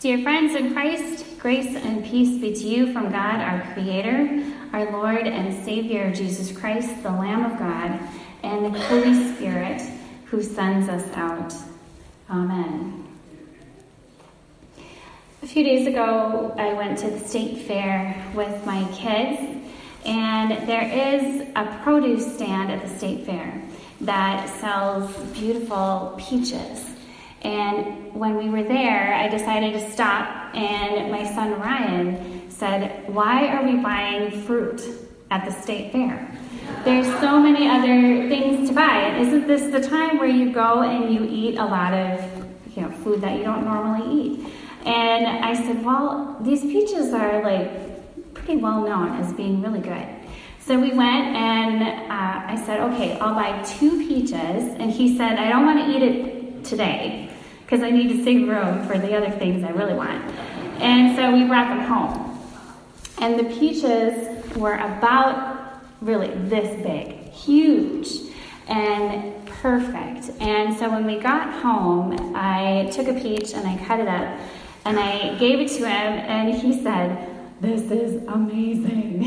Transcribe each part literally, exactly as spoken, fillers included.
Dear friends in Christ, grace and peace be to you from God, our Creator, our Lord and Savior, Jesus Christ, the Lamb of God, and the Holy Spirit, who sends us out. Amen. A few days ago, I went to the state fair with my kids, and there is a produce stand at the state fair that sells beautiful peaches. And when we were there, I decided to stop, and my son Ryan said, "Why are we buying fruit at the state fair? There's so many other things to buy. And isn't this the time where you go and you eat a lot of, you know, food that you don't normally eat?" And I said, "Well, these peaches are like pretty well known as being really good." So we went, and uh, I said, "Okay, I'll buy two peaches." And he said, "I don't want to eat it today because I need to save room for the other things I really want." And so we brought them home. And the peaches were about really this big, huge, and perfect. And so when we got home, I took a peach and I cut it up and I gave it to him, and he said, "This is amazing."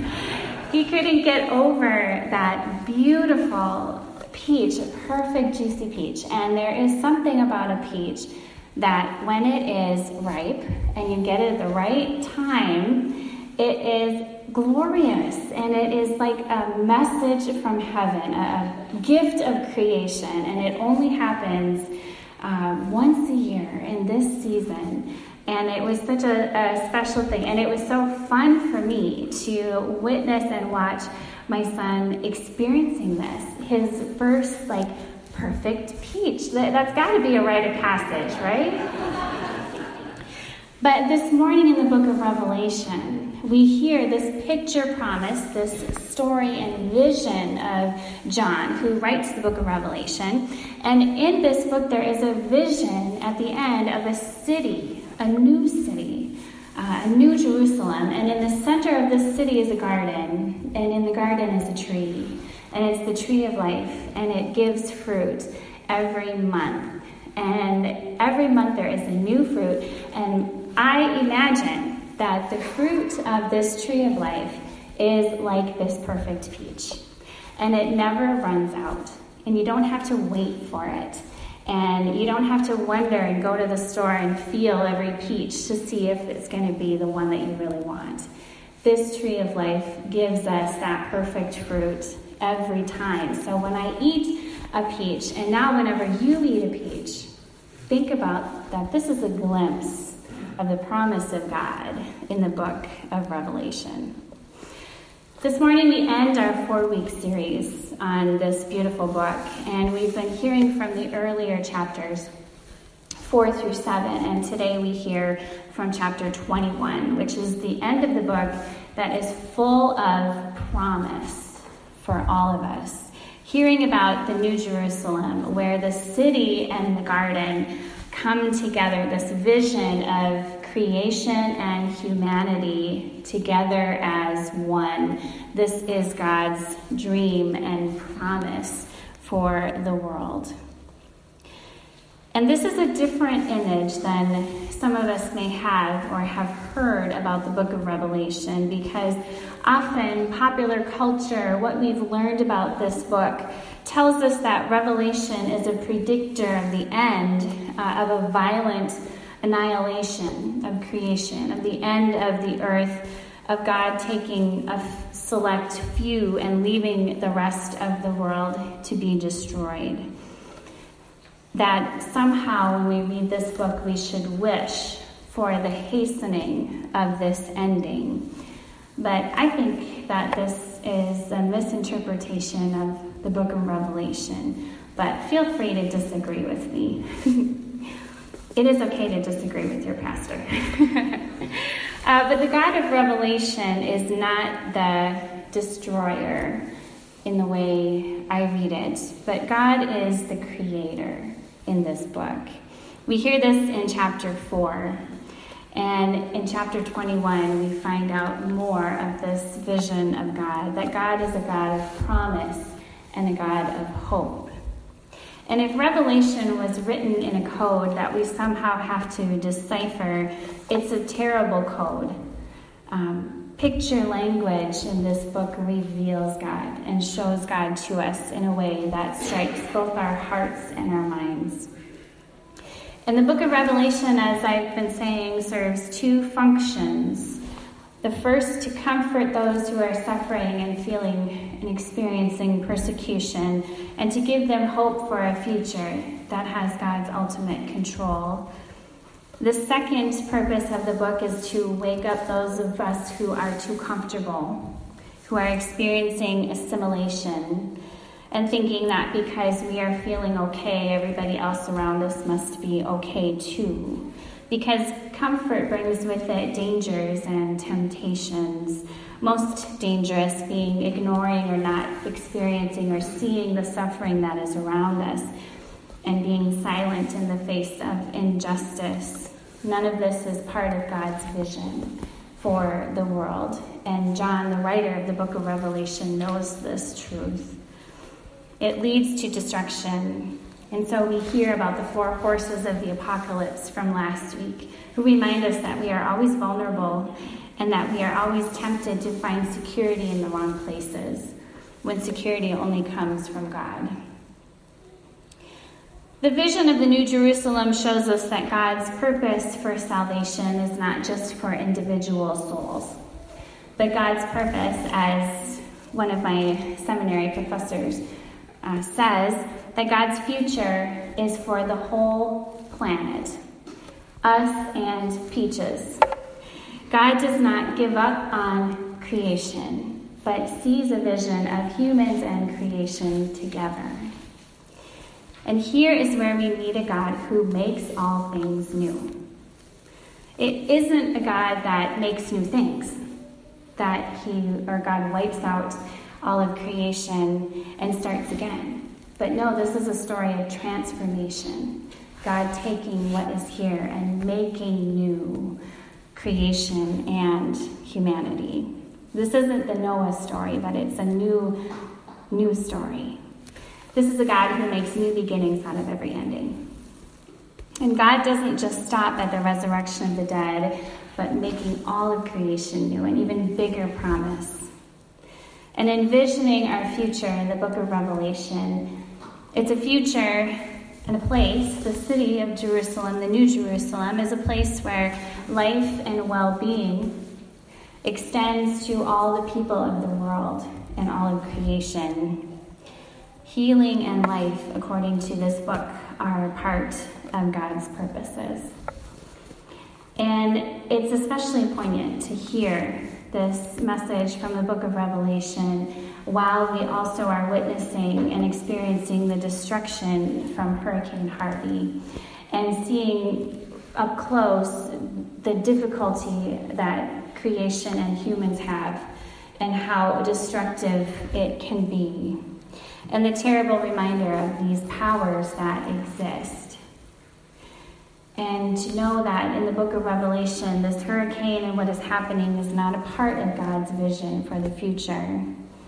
He couldn't get over that beautiful peach, a perfect juicy peach. And there is something about a peach that when it is ripe and you get it at the right time, it is glorious, and it is like a message from heaven, a, a gift of creation, and it only happens um, once a year in this season. And it was such a, a special thing, and it was so fun for me to witness and watch my son experiencing this, his first like perfect peach. That, that's got to be a rite of passage, right? But this morning in the book of Revelation, we hear this picture promise, this story and vision of John, who writes the book of Revelation. And in this book, there is a vision at the end of a city, a new city, uh, a new Jerusalem. And in the center of this city is a garden, and in the garden is a tree. And it's the tree of life, and it gives fruit every month. And every month there is a new fruit, and I imagine that the fruit of this tree of life is like this perfect peach. And it never runs out. And you don't have to wait for it. And you don't have to wonder and go to the store and feel every peach to see if it's going to be the one that you really want. This tree of life gives us that perfect fruit every time. So when I eat a peach, and now whenever you eat a peach, think about that this is a glimpse of the promise of God in the book of Revelation. This morning we end our four-week series on this beautiful book, and we've been hearing from the earlier chapters, four through seven, and today we hear from chapter twenty-one, which is the end of the book that is full of promise for all of us. Hearing about the New Jerusalem, where the city and the garden come together, this vision of creation and humanity together as one. This is God's dream and promise for the world. And this is a different image than some of us may have or have heard about the book of Revelation, because often popular culture, what we've learned about this book, tells us that Revelation is a predictor of the end uh, of a violent annihilation of creation, of the end of the earth, of God taking a select few and leaving the rest of the world to be destroyed. That somehow when we read this book, we should wish for the hastening of this ending. But I think that this is a misinterpretation of the book of Revelation. But feel free to disagree with me. It is okay to disagree with your pastor. uh, but the God of Revelation is not the destroyer in the way I read it, but God is the creator in this book. We hear this in chapter four, and in chapter twenty-one we find out more of this vision of God, that God is a God of promise and a God of hope. And if Revelation was written in a code that we somehow have to decipher, it's a terrible code. Um, picture language in this book reveals God and shows God to us in a way that strikes both our hearts and our minds. And the book of Revelation, as I've been saying, serves two functions. The first, to comfort those who are suffering and feeling and experiencing persecution, and to give them hope for a future that has God's ultimate control. The second purpose of the book is to wake up those of us who are too comfortable, who are experiencing assimilation, and thinking that because we are feeling okay, everybody else around us must be okay too. Because comfort brings with it dangers and temptations, most dangerous being ignoring or not experiencing or seeing the suffering that is around us, and being silent in the face of injustice. None of this is part of God's vision for the world, and John, the writer of the book of Revelation, knows this truth. It leads to destruction. And so we hear about the four horses of the apocalypse from last week, who remind us that we are always vulnerable and that we are always tempted to find security in the wrong places, when security only comes from God. The vision of the New Jerusalem shows us that God's purpose for salvation is not just for individual souls, but God's purpose, as one of my seminary professors uh, says, that God's future is for the whole planet, us and Peaches. God does not give up on creation, but sees a vision of humans and creation together. And here is where we meet a God who makes all things new. It isn't a God that makes new things, that he or God wipes out all of creation and starts again. But no, this is a story of transformation. God taking what is here and making new creation and humanity. This isn't the Noah story, but it's a new, new story. This is a God who makes new beginnings out of every ending. And God doesn't just stop at the resurrection of the dead, but making all of creation new, an even bigger promise. And envisioning our future in the book of Revelation, it's a future and a place, the city of Jerusalem, the New Jerusalem, is a place where life and well-being extends to all the people of the world and all of creation. Healing and life, according to this book, are a part of God's purposes. And it's especially poignant to hear this message from the book of Revelation while we also are witnessing and experiencing the destruction from Hurricane Harvey and seeing up close the difficulty that creation and humans have and how destructive it can be, and the terrible reminder of these powers that exist. And to know that in the book of Revelation, this hurricane and what is happening is not a part of God's vision for the future.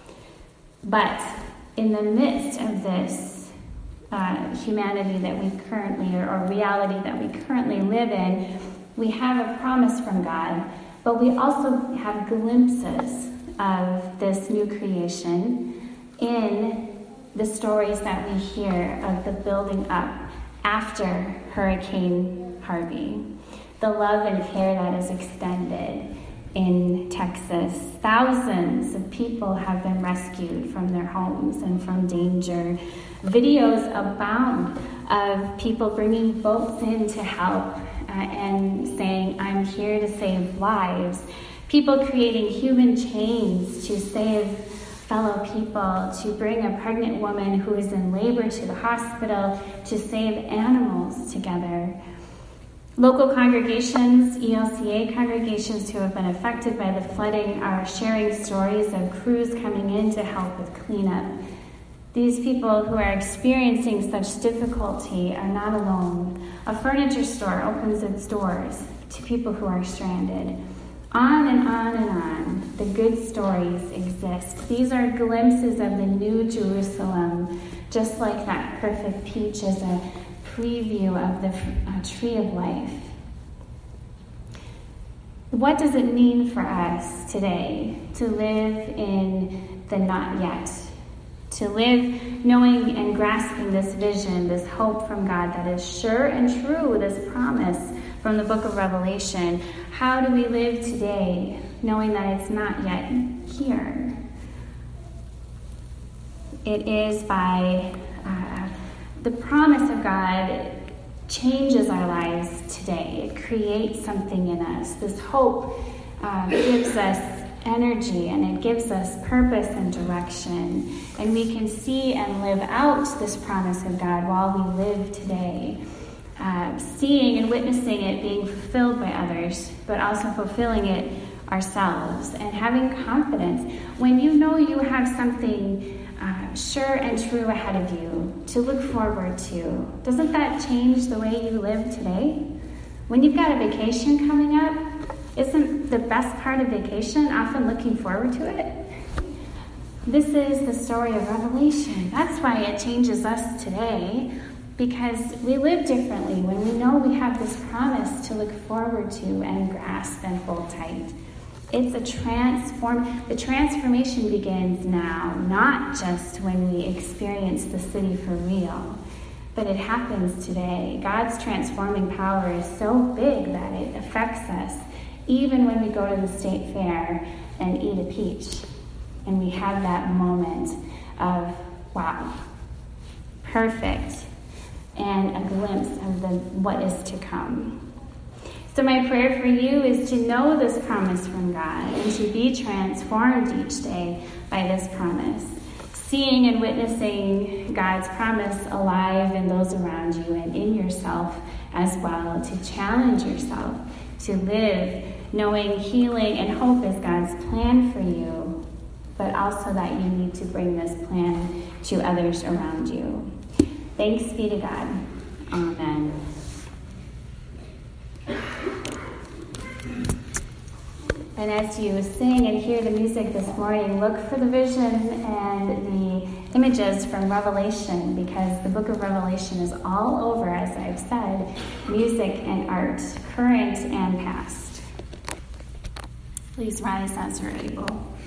But in the midst of this uh, humanity that we currently, or, or reality that we currently live in, we have a promise from God, but we also have glimpses of this new creation in the stories that we hear of the building up after Hurricane Harvey, the love and care that is extended in Texas. Thousands of people have been rescued from their homes and from danger. Videos abound of people bringing boats in to help uh, and saying, "I'm here to save lives." People creating human chains to save fellow people, to bring a pregnant woman who is in labor to the hospital, to save animals together. Local congregations, E L C A congregations who have been affected by the flooding are sharing stories of crews coming in to help with cleanup. These people who are experiencing such difficulty are not alone. A furniture store opens its doors to people who are stranded. On and on and on, the good stories exist. These are glimpses of the New Jerusalem just like that perfect peach is a preview of the uh, tree of life. What does it mean for us today to live in the not yet? To live knowing and grasping this vision, this hope from God that is sure and true, this promise from the book of Revelation. How do we live today knowing that it's not yet here? It is by uh, the promise of God changes our lives today. It creates something in us. This hope uh, gives us energy, and it gives us purpose and direction. And we can see and live out this promise of God while we live today, uh, seeing and witnessing it being fulfilled by others, but also fulfilling it ourselves, and having confidence when you know you have something uh, sure and true ahead of you to look forward to. Doesn't that change the way you live today? When you've got a vacation coming up, isn't the best part of vacation often looking forward to it? This is the story of Revelation. That's why it changes us today, because we live differently when we know we have this promise to look forward to and grasp and hold tight. It's a transform. The transformation begins now, not just when we experience the city for real, but it happens today. God's transforming power is so big that it affects us even when we go to the state fair and eat a peach, and we have that moment of, wow, perfect, and a glimpse of the what is to come. So my prayer for you is to know this promise from God and to be transformed each day by this promise, seeing and witnessing God's promise alive in those around you and in yourself as well, to challenge yourself to live knowing healing and hope is God's plan for you, but also that you need to bring this plan to others around you. Thanks be to God. Amen. And as you sing and hear the music this morning, look for the vision and the images from Revelation, because the book of Revelation is all over, as I've said, music and art, current and past. Please rise as you're able.